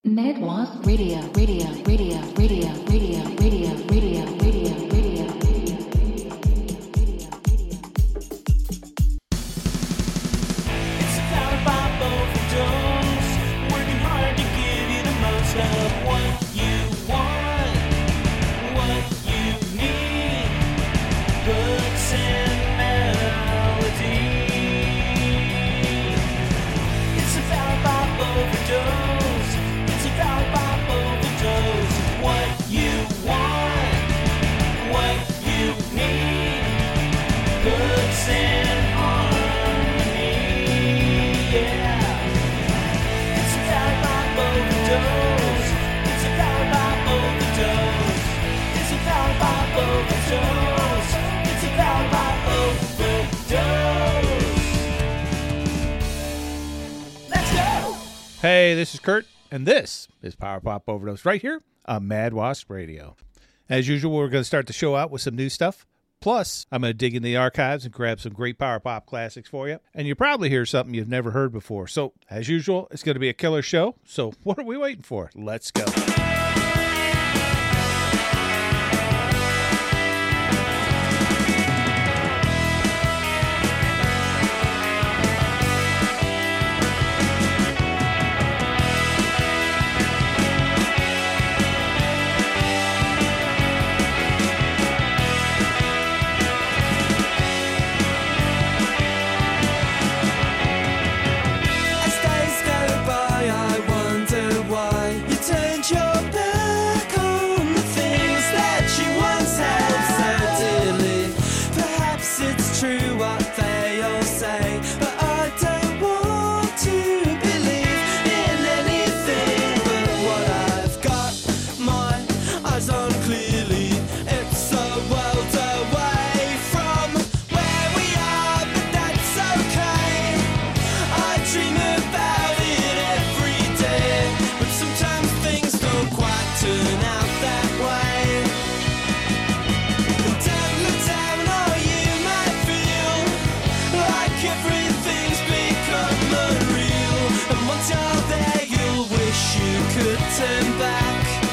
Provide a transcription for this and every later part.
Ned was radio. It's a power pop overdose, working hard to give you the most of what you want, what you need, books and melody. It's a power pop overdose. It's a power pop overdose. What you want, what you need, books and harmony. Yeah. It's a power pop overdose. It's a power pop overdose. It's a power pop overdose. It's a power pop overdose. Let's go. Hey, this is Kurt, and this is Power Pop Overdose right here on Mad Wasp Radio. As usual, we're going to start the show out with some new stuff. Plus, I'm going to dig in the archives and grab some great Power Pop classics for you. And you'll probably hear something you've never heard before. So, as usual, it's going to be a killer show. So, what are we waiting for? Let's go. As days go by, I wonder why you turned your back on the things that you once held so dearly. Perhaps it's true what they all say, but I don't want to believe in anything but what I've got my eyes on clearly. It's a world away from where we are, but that's okay. I dream about it every day, but sometimes things don't quite turn out that way. Don't look down or you might feel like everything's become unreal. And once you're there, you'll wish you could turn back.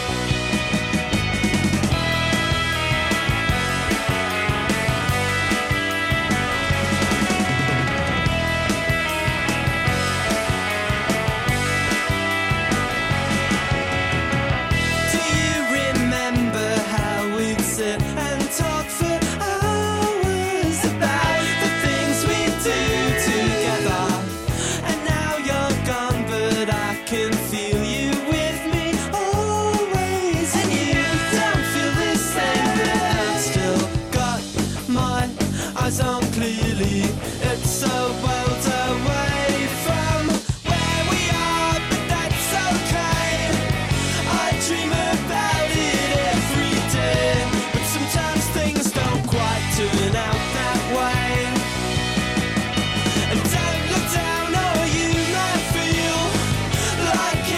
Do you remember how we'd sit and talk for hours about the things we do together? And now you're gone, but I can feel you with me always. And you don't feel the same, but I've still got my eyes on clearly. It's a world away from where we are, but that's okay. I dream about it every day, but sometimes things don't quite turn out that way. And don't look down or you might feel like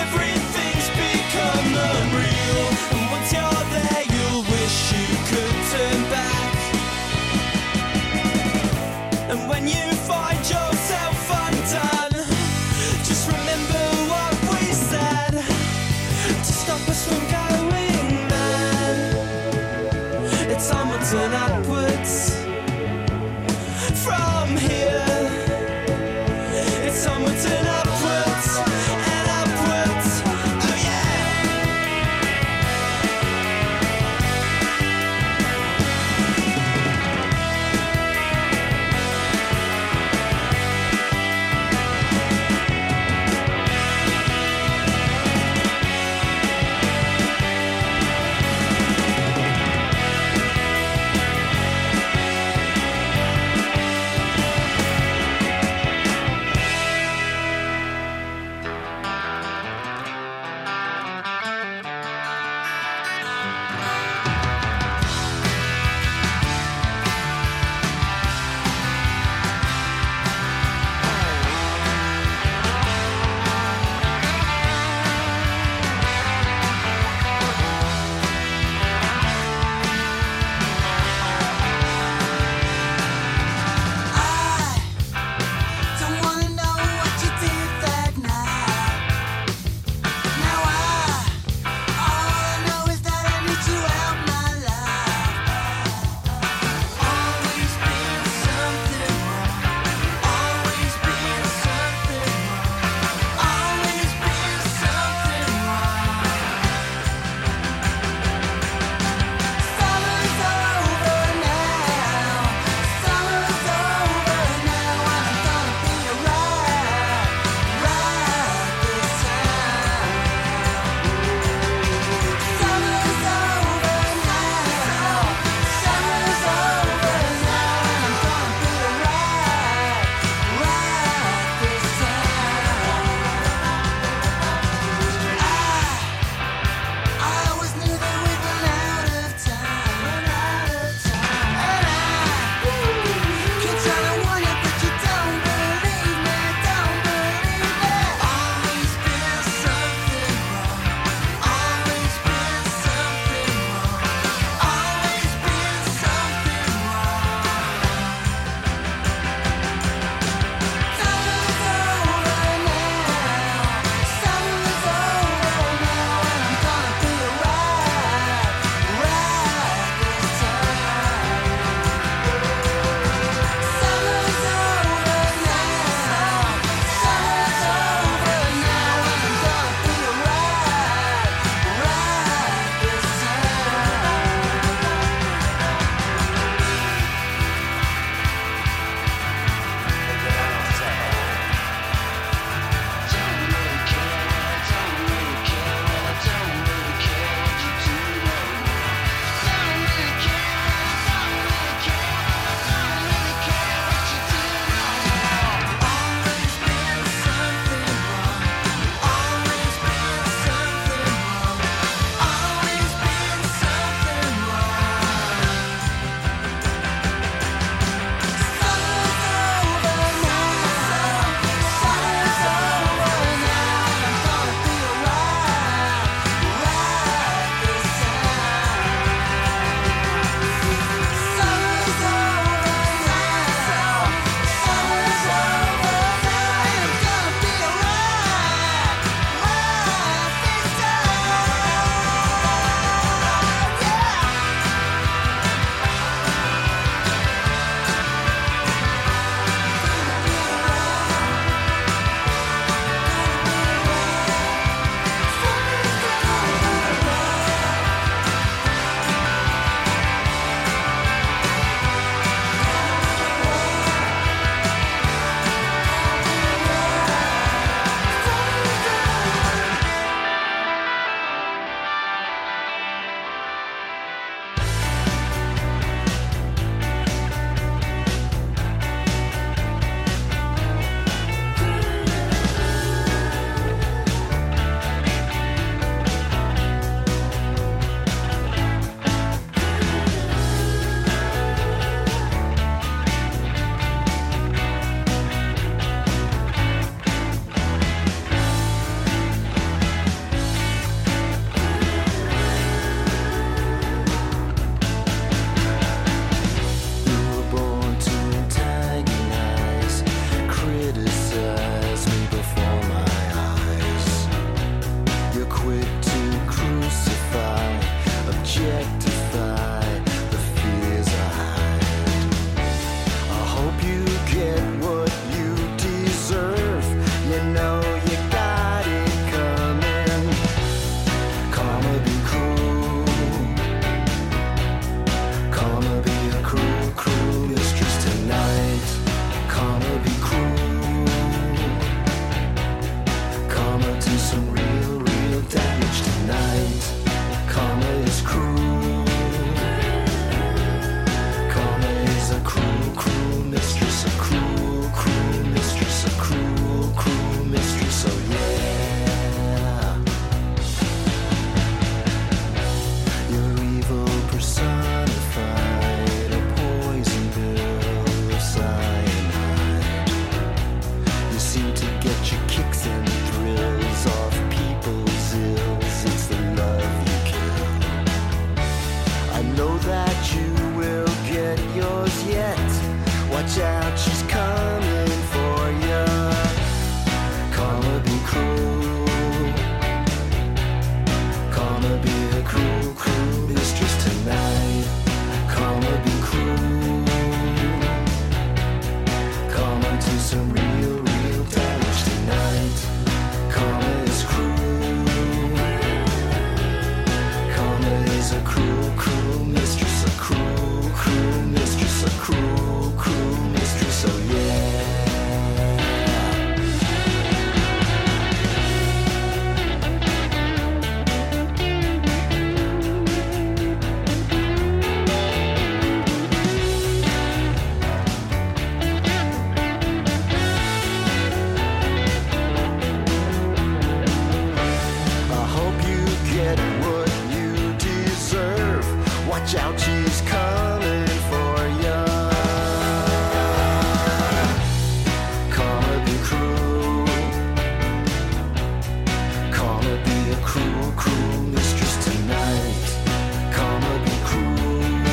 a cruel, cruel mistress tonight. Karma be cruel.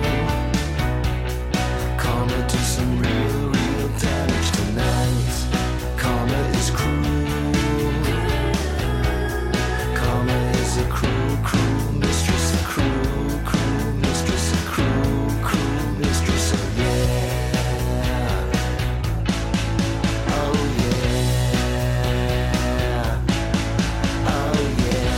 Karma do some real, real damage tonight. Karma is cruel. Karma is a cruel, cruel mistress. A cruel, cruel mistress. A cruel, cruel mistress. Oh yeah. Oh yeah. Oh yeah.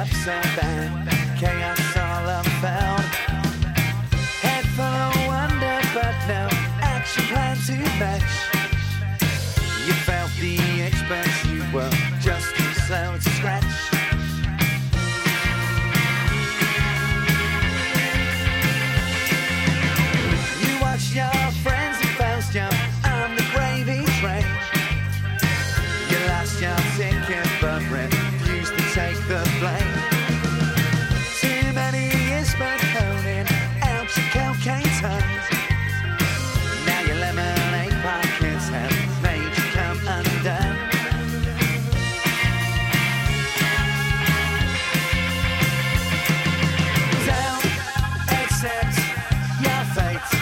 what's so bad? Chaos all unfound. Head full of wonder, but no action plan to match. You felt the itch, but you were just too slow to scratch. You watched your friends and foes jump on the gravy train. You lost your ticket, but refused to take the blame. Too many years spent holding out your cocaine tongues. Now your lemonade pockets have made you come undone. Don't accept your fate.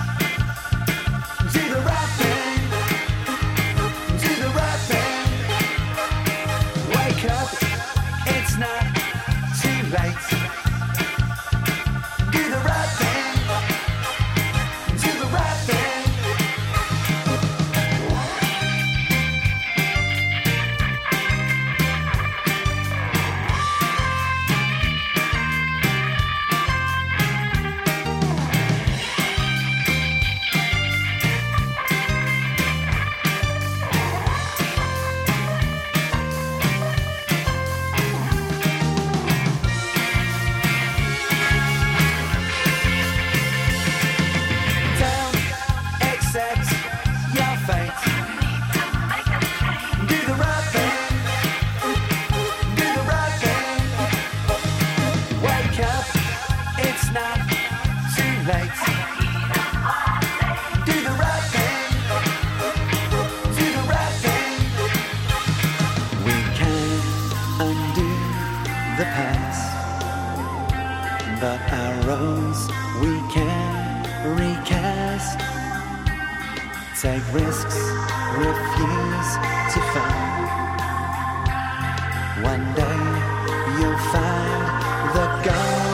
Do the right thing. Do the right thing. Wake up, it's not too late. Do the right thing. Do the right thing. Don't accept your fate. Do the right thing. Do the right thing. Wake up, it's not too late. Do the right thing. Do the right thing. We can undo the past, but our roads we can recast. Take risks, refuse to fail. One day you'll find the goal.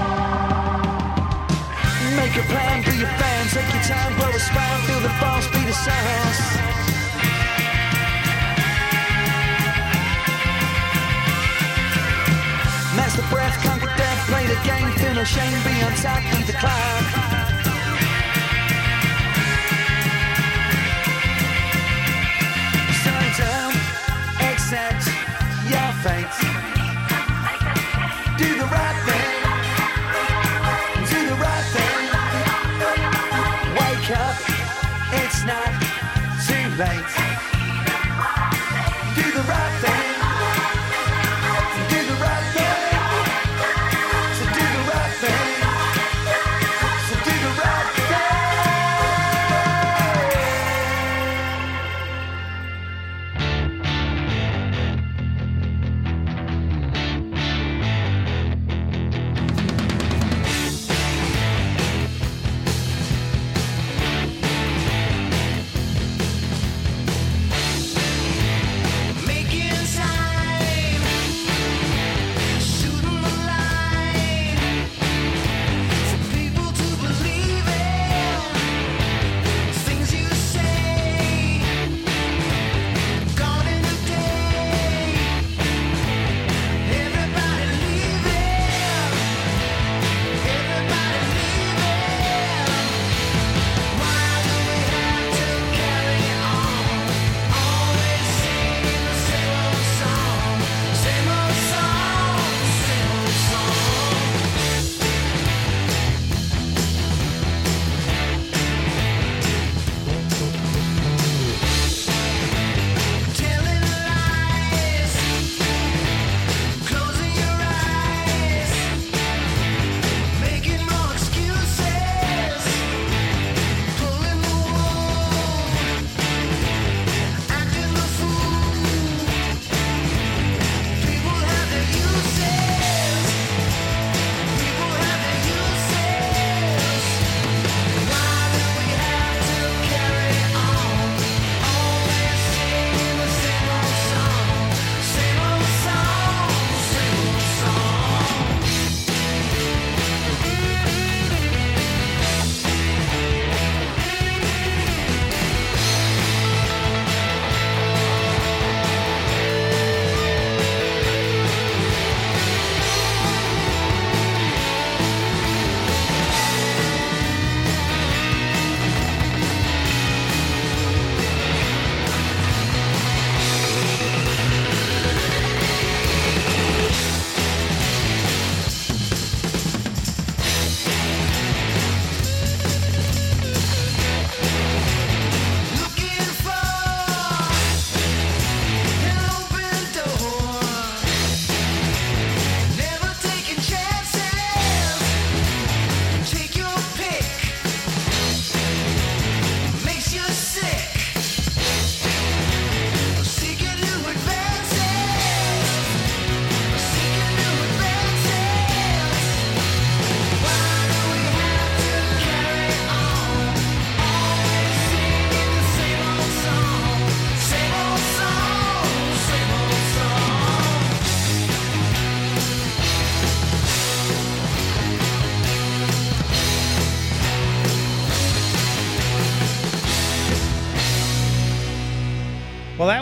Make a plan, do your band, take your time, blow a spine, feel the boss, be the sounds. Master breath, conquer death, play the game, feel no shame, be on top, beat the clock. So don't accept your fate. Do the right thing. Do the right thing. Wake up, it's not too late. Do the right thing. Do the right thing. So do the right thing. So do the right thing. Make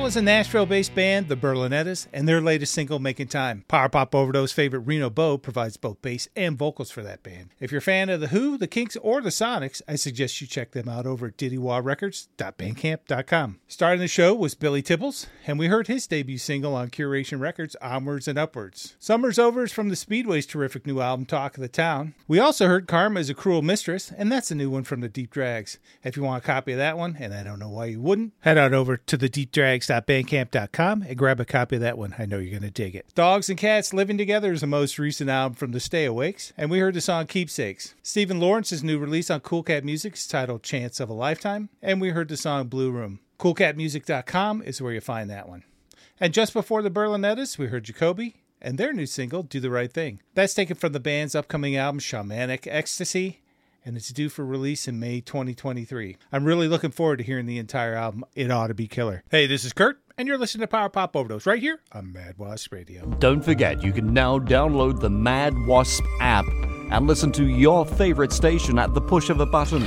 That was a Nashville-based band, the Berlinettas, and their latest single, Making Time. Power Pop Overdose favorite Reno Bow provides both bass and vocals for that band. If you're a fan of The Who, The Kinks, or The Sonics, I suggest you check them out over at diddywarecords.bandcamp.com. Starting the show was Billy Tibbles, and we heard his debut single on Curation Records, Onwards and Upwards. Summer's Over is from the Speedway's terrific new album, Talk of the Town. We also heard Karma is a Cruel Mistress, and that's a new one from the Deep Drags. If you want a copy of that one, and I don't know why you wouldn't, head on over to the deepdrags.bandcamp.com and grab a copy of that one. I know you're going to dig it. Dogs and Cats Living Together is the most recent album from the Stay Awakes, and we heard the song Keepsakes. Stephen Lawrence's new release on Cool Cat Music is titled Chance of a Lifetime, and we heard the song Blue Room. CoolCatMusic.com is where you find that one. And just before the Berlinettas, we heard Jacoby and their new single, Do the Right Thing. That's taken from the band's upcoming album, Shamanic Ecstasy, and it's due for release in May 2023. I'm really looking forward to hearing the entire album. It ought to be killer. Hey, this is Kurt, and you're listening to Power Pop Overdose right here on Mad Wasp Radio. Don't forget, you can now download the Mad Wasp app and listen to your favorite station at the push of a button.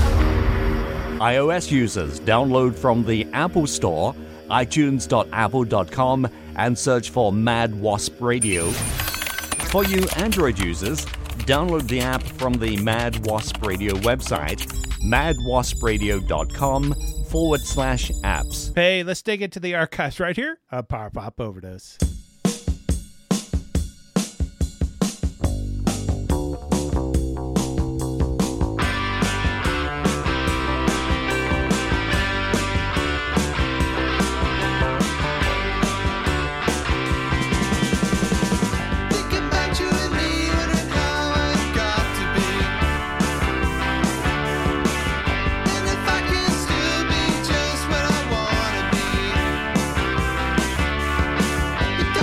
iOS users, download from the Apple Store, itunes.apple.com, and search for Mad Wasp Radio. For you Android users, download the app from the Mad Wasp Radio website, madwaspradio.com/apps. Hey, let's dig into the archives right here on Power Pop Overdose. Just what I wanna be.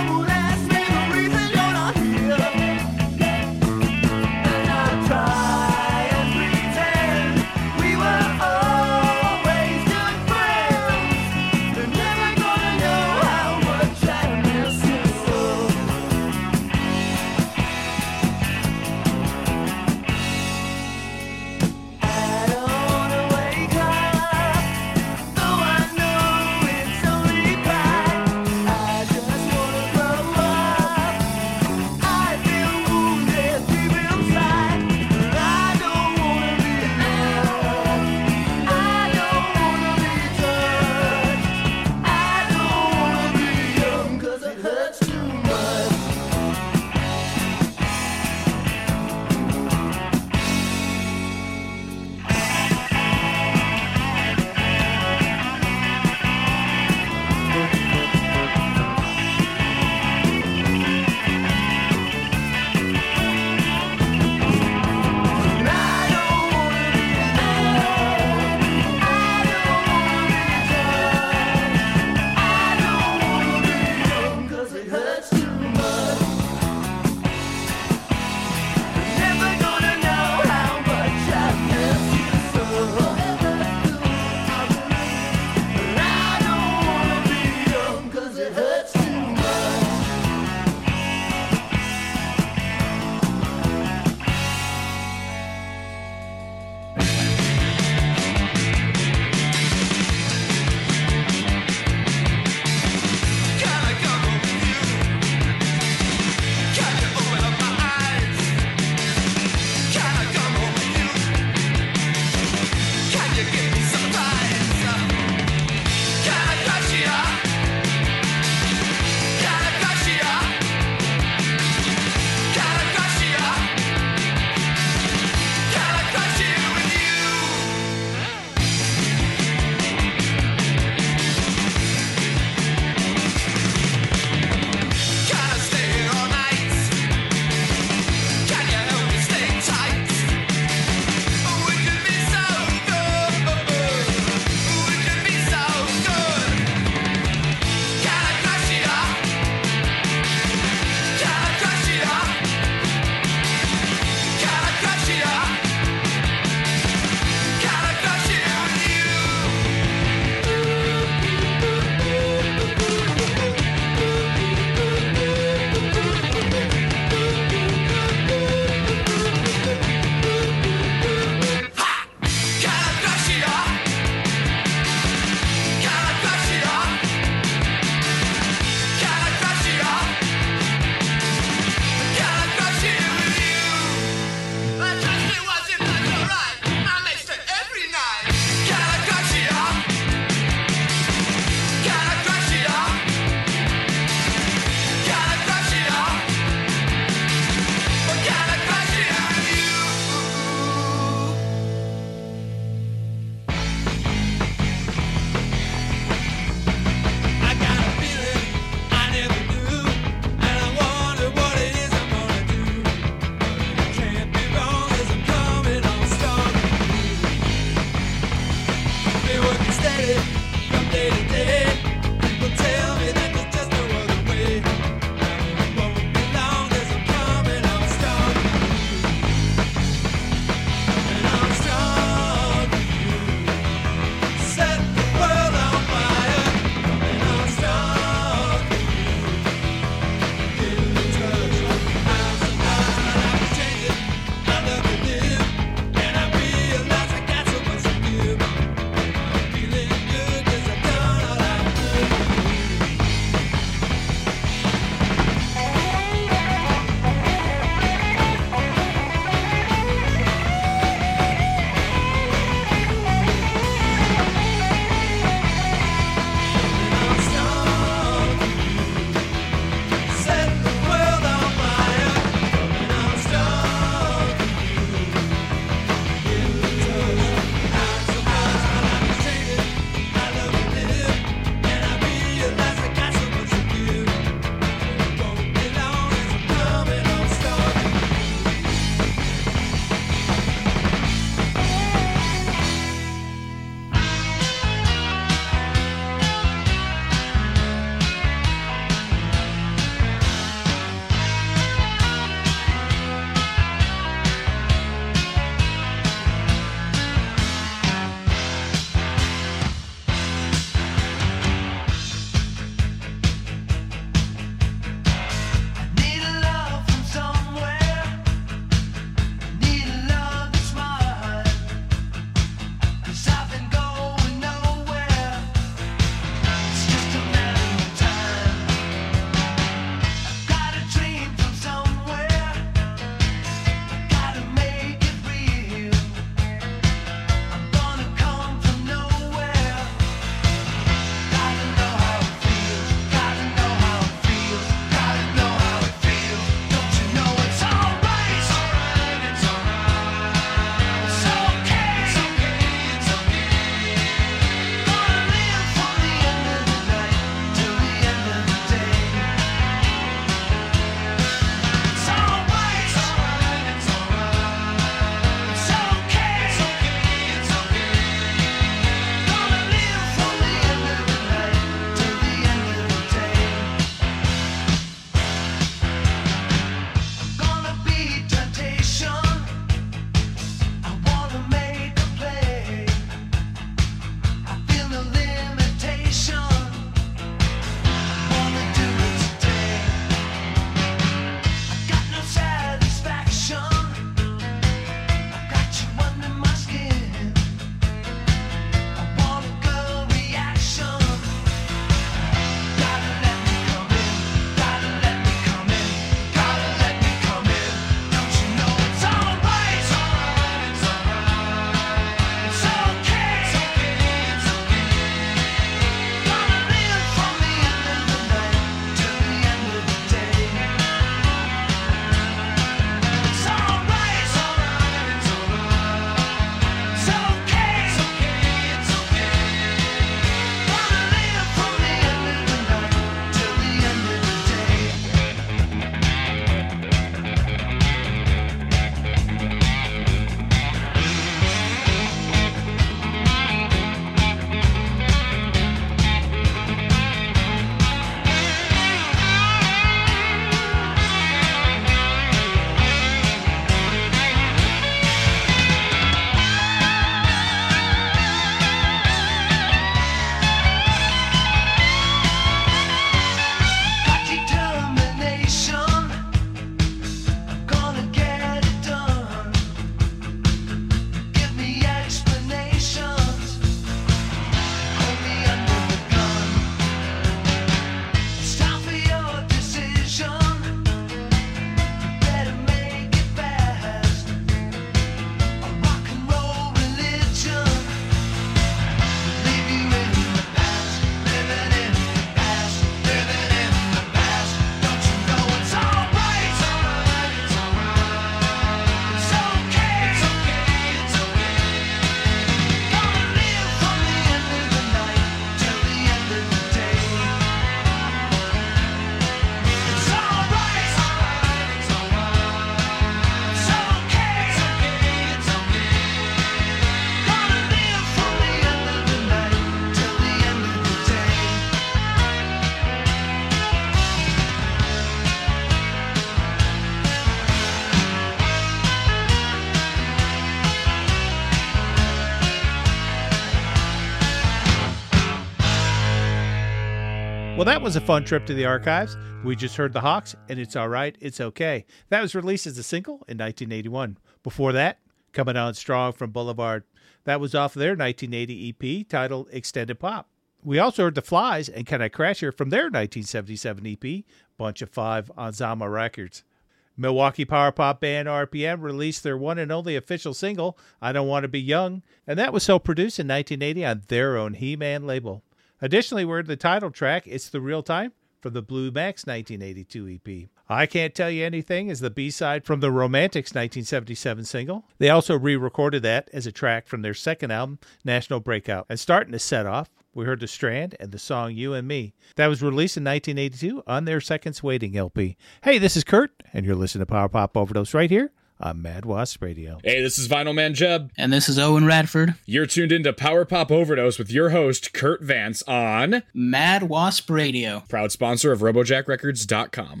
Well, that was a fun trip to the archives. We just heard the Hawks, and It's All Right, It's Okay. That was released as a single in 1981. Before that, Coming On Strong from Boulevard. That was off their 1980 EP titled Extended Pop. We also heard The Flies and Can I Crash Here from their 1977 EP, Bunch of Five on Zama Records. Milwaukee power pop band RPM released their one and only official single, I Don't Want to Be Young, and that was self-produced in 1980 on their own He-Man label. Additionally, we heard the title track, It's the Real Time, from the Blue Max 1982 EP. I Can't Tell You Anything is the B-side from the Romantics 1977 single. They also re-recorded that as a track from their second album, National Breakout. And starting to set off, we heard The Strand and the song You and Me. That was released in 1982 on their Seconds Waiting LP. Hey, this is Kurt, and you're listening to Power Pop Overdose right here on Mad Wasp Radio. Hey, this is Vinyl Man Jeb. And this is Owen Radford. You're tuned into Power Pop Overdose with your host, Kurt Vance, on Mad Wasp Radio. Proud sponsor of RobojackRecords.com.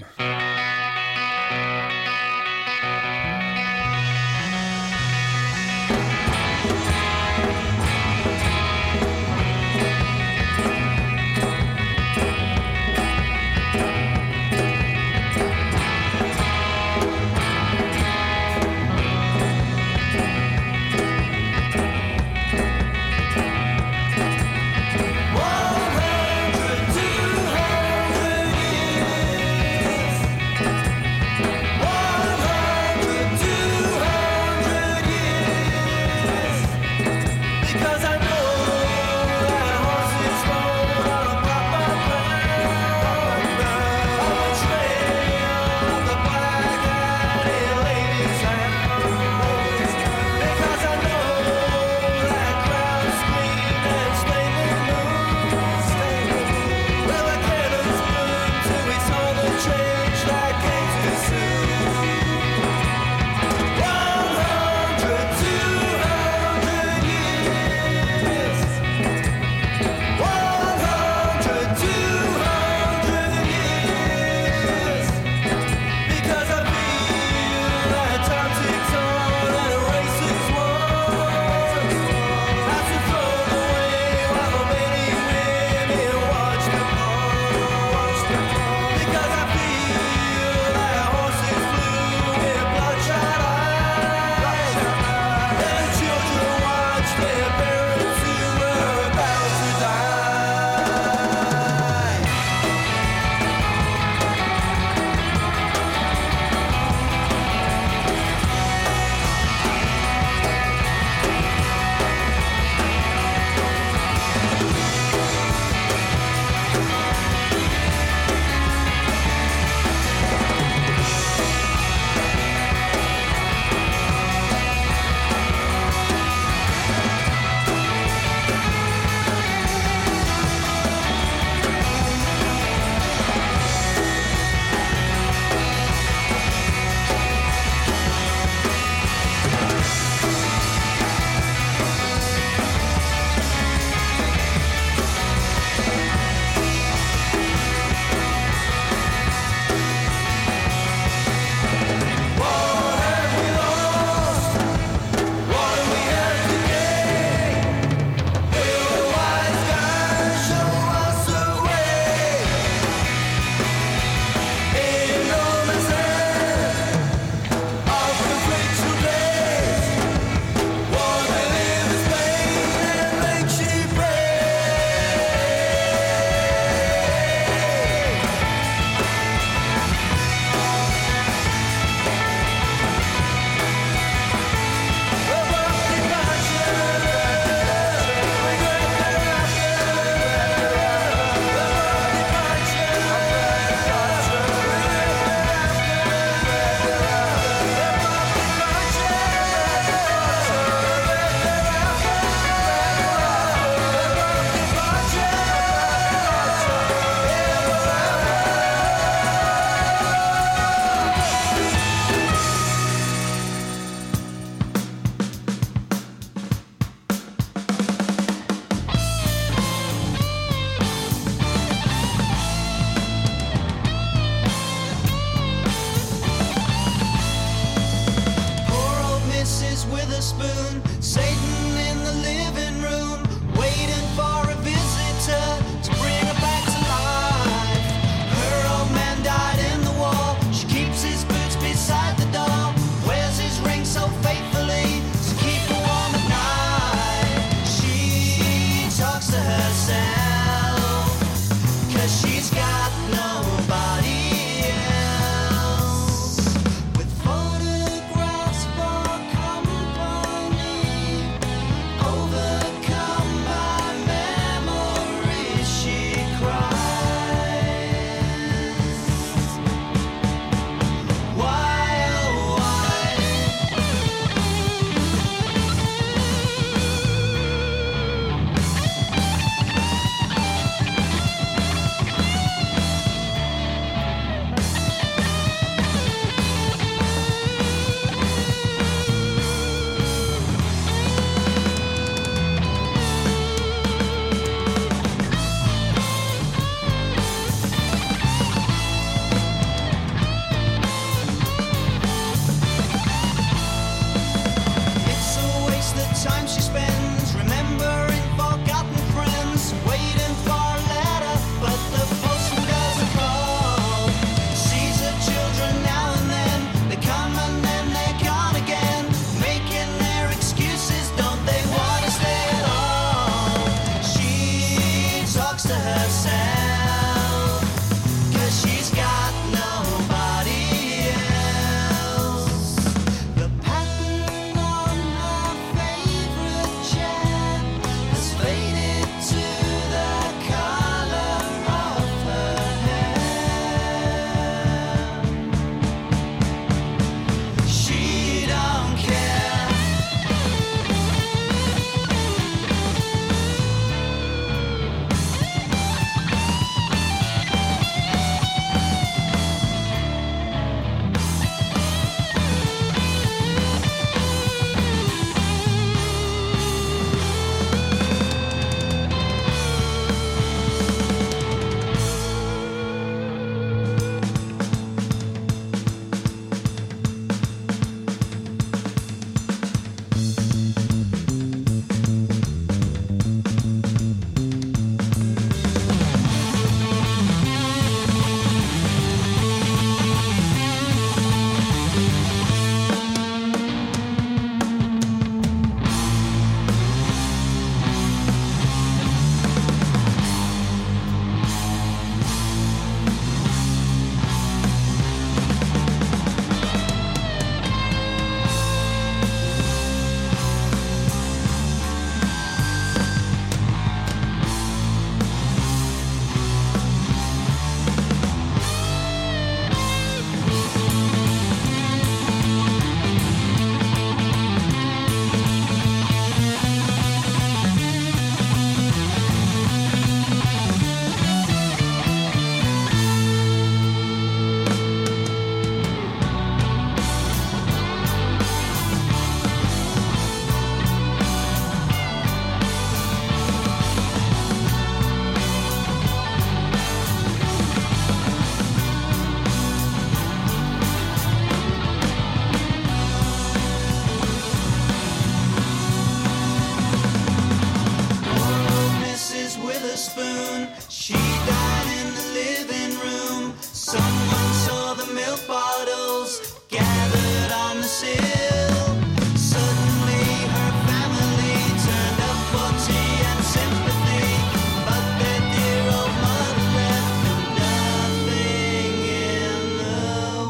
windowsill. Suddenly her family turned up for tea and sympathy, but their dear old mother left them nothing in the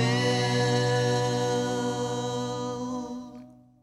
will.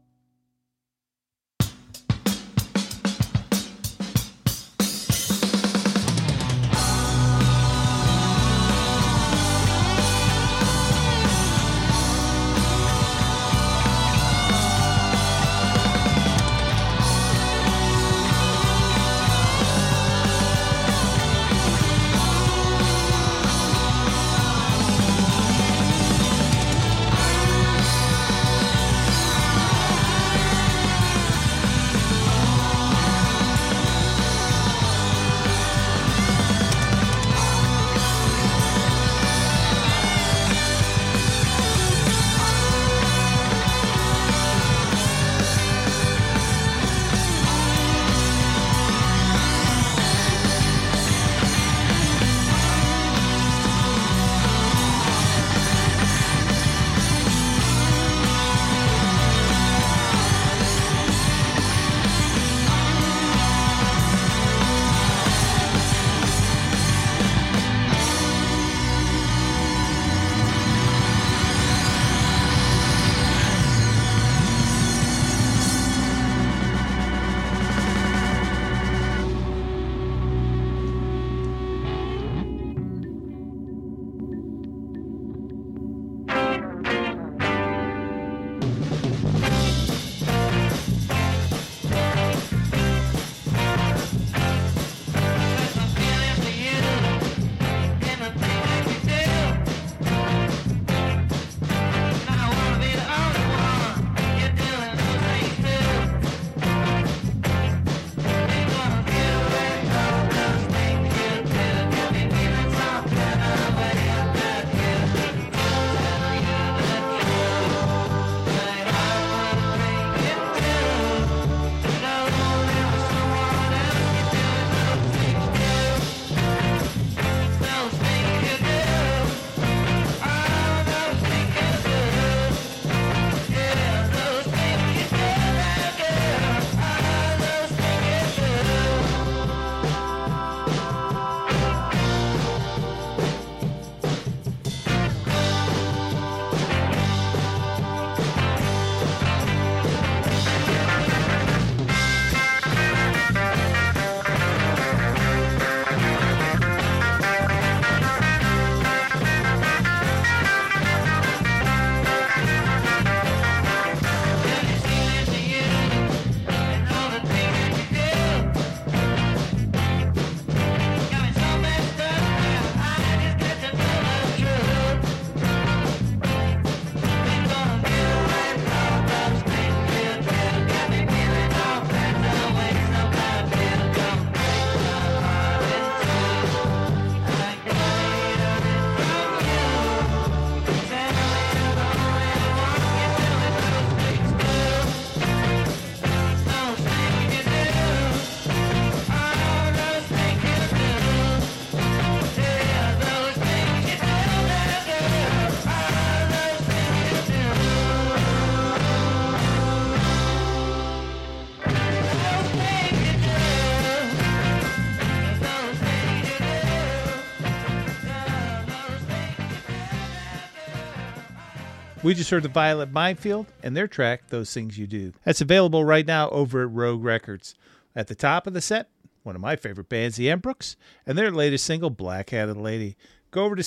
We just heard the Violet Minefield and their track, Those Things You Do. That's available right now over at Rogue Records. At the top of the set, one of my favorite bands, the Embrooks, and their latest single, Black-Hatted Lady. Go over to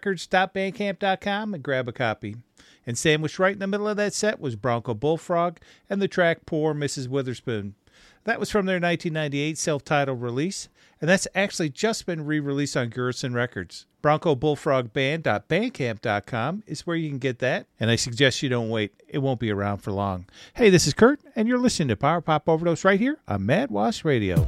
staterecords.bandcamp.com and grab a copy. And sandwiched right in the middle of that set was Bronco Bullfrog and the track Poor Mrs. Witherspoon. That was from their 1998 self-titled release, and that's actually just been re-released on Gerson Records. BroncoBullfrogBand.bandcamp.com is where you can get that, and I suggest you don't wait. It won't be around for long. Hey, this is Kurt, and you're listening to Power Pop Overdose right here on Mad Wasp Radio.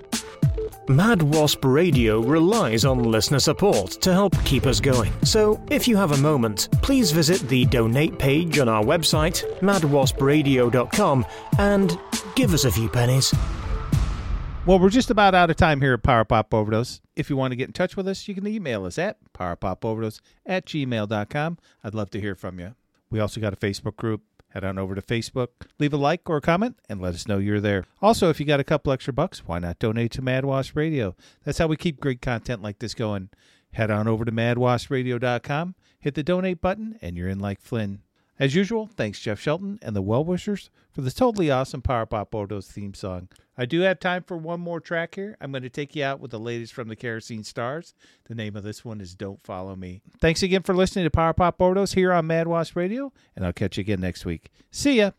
Mad Wasp Radio relies on listener support to help keep us going. So, if you have a moment, please visit the donate page on our website, madwaspradio.com, and give us a few pennies. Well, we're just about out of time here at Power Pop Overdose. If you want to get in touch with us, you can email us at powerpopoverdose@gmail.com. I'd love to hear from you. We also got a Facebook group. Head on over to Facebook, leave a like or a comment, and let us know you're there. Also, if you got a couple extra bucks, why not donate to Mad Wasp Radio? That's how we keep great content like this going. Head on over to madwaspradio.com, hit the donate button, and you're in like Flynn. As usual, thanks Jeff Shelton and the Well-Wishers for the totally awesome Power Pop Overdose theme song. I do have time for one more track here. I'm going to take you out with the latest from the Kerosene Stars. The name of this one is Don't Follow Me. Thanks again for listening to Power Pop Overdose here on Mad Wasp Radio, and I'll catch you again next week. See ya!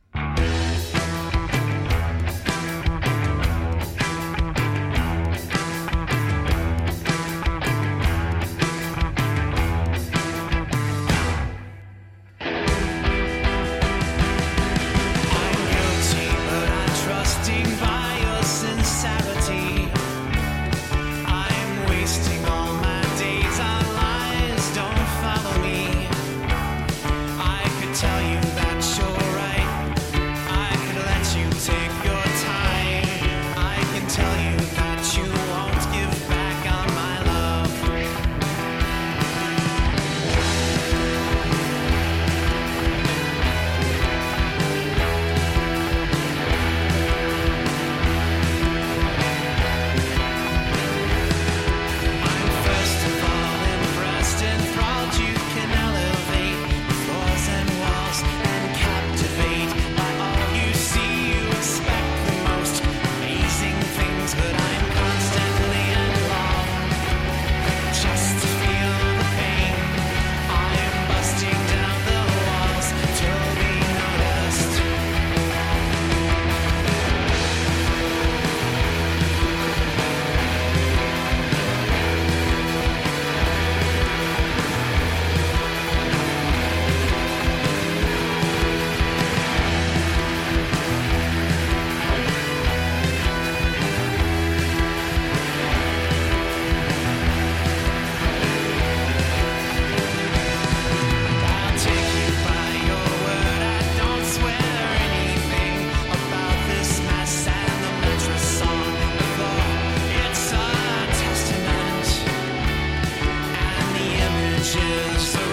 Just